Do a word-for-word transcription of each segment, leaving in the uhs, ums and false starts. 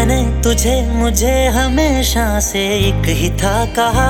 मैंने तुझे मुझे हमेशा से एक ही था कहा,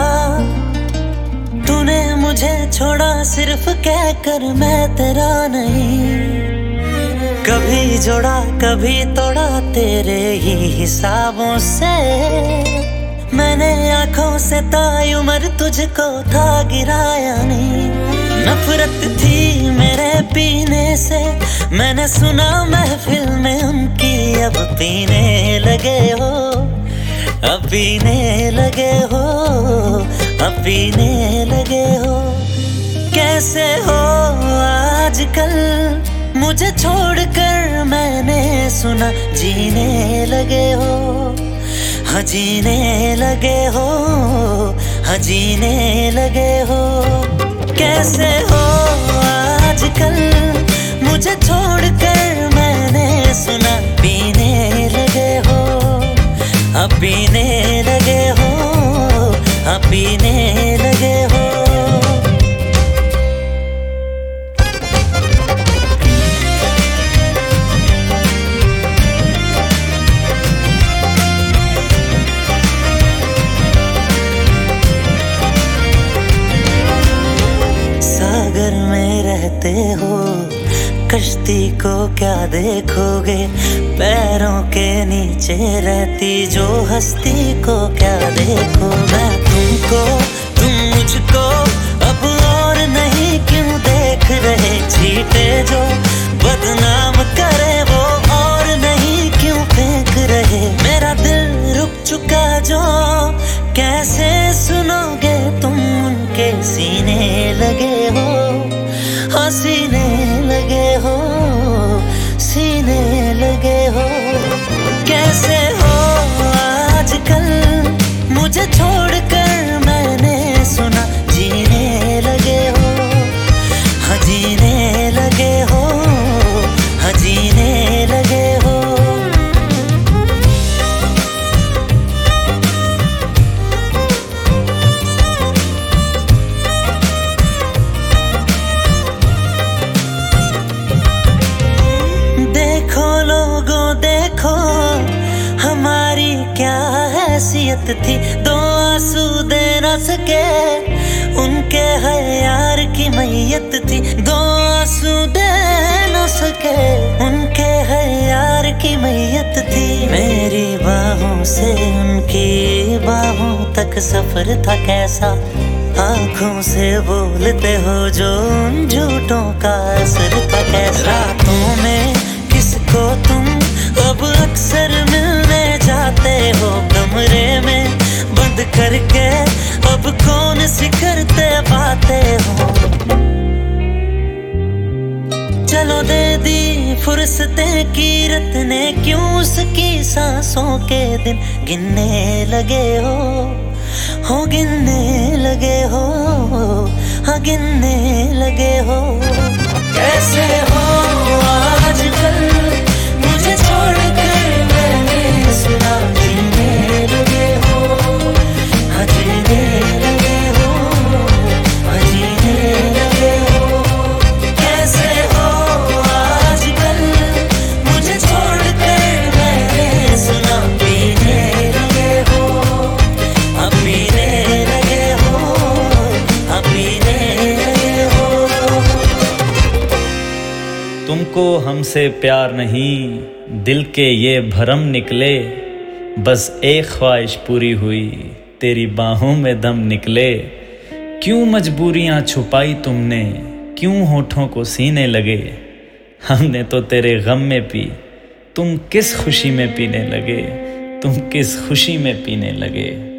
तूने मुझे छोड़ा सिर्फ कहकर मैं तेरा नहीं। कभी जोड़ा कभी तोड़ा तेरे ही हिसाबों से, मैंने आंखों से ताई उम्र तुझको था गिराया नहीं। नफरत थी मेरे पीने से, मैंने सुना महफिल में उनकी, अब पीने लगे हो, अब पीने लगे हो, अब पीने लगे हो। कैसे हो आजकल मुझे छोड़कर, मैंने सुना जीने लगे हो, हाँ जीने लगे हो, हाँ जीने लगे हो। कैसे हो आजकल मुझे छोड़कर, मैंने सुना पीने लगे हो, अब पीने लगे हो, अब पीने लगे हो। सागर में रहते हो, कश्ती को क्या देखोगे, पैरों के नीचे रहती जो हस्ती को क्या देखो। मैं तुमको तुम मुझको अब और नहीं क्यों देख रहे, चीटे जो बदनाम करे वो और नहीं क्यों फेंक रहे। मेरा दिल रुक चुका जो कैसे सुनोगे तुम, उनके सीने लगे हो, हाँ सीने लगे हो, सीने लगे हो। कैसे हो आजकल मुझे छोड़कर, मैंने सुना जीने लगे हो, हाँ जीने लगे हो, हाँ जीने लगे हो। देखो लोगों देखो हमारी क्या हैसियत थी, दो आंसू दे न सके उनके है यार की मैयत थी। दो आंसू दे न सके उनके है यार की मैयत थी। मेरी बाहों से उनकी बाहों तक सफर था कैसा, आंखों से बोलते हो जो उन झूठों का असर था कैसा। रातों में किसको तुम अब अक्सर मिलने जाते हो, कमरे में बंद करके अब कौन सी करते बातें हो। चलो दे दी फुर्सतें कीरत ने, क्यों उसकी सांसों के दिन गिनने लगे हो, हो गिनने लगे हो, हाँ गिनने लगे हो। कैसे हो आजकल मुझे छोड़कर, मैंने सुना जीने लगे हो, हाँ जीने लगे हो, हाँ जीने लगे हो। कैसे हो आजकल मुझे छोड़कर, मैंने सुना पीने लगे हो, अब पीने लगे हो, अब पीने लगे हो। तुमको हमसे प्यार नहीं, दिल के ये भरम निकले, बस एक ख्वाहिश पूरी हुई, तेरी बाहों में दम निकले। क्यों मजबूरियां छुपाई तुमने, क्यों होठों को सीने लगे, हमने तो तेरे गम में पी, तुम किस खुशी में पीने लगे, तुम किस खुशी में पीने लगे।